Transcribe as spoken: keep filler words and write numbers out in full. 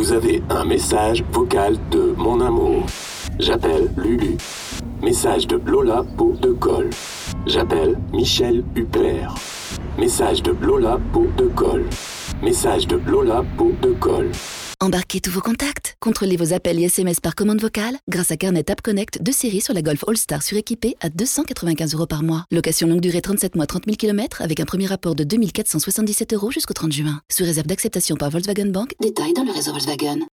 Vous avez un message vocal de mon amour. J'appelle Lulu. Message de Lola pour de Gaulle. J'appelle Michel Huppert. Message de Lola pour de Gaulle. Message de Lola pour de Gaulle. Embarquez tous vos contacts. Contrôlez vos appels et S M S par commande vocale grâce à Carnet App Connect deux séries sur la Golf All-Star suréquipée à deux cent quatre-vingt-quinze euros par mois. Location longue durée trente-sept mois, trente mille kilomètres avec un premier rapport de deux mille quatre cent soixante-dix-sept euros jusqu'au trente juin. Sous réserve d'acceptation par Volkswagen Bank. Détails dans le réseau Volkswagen.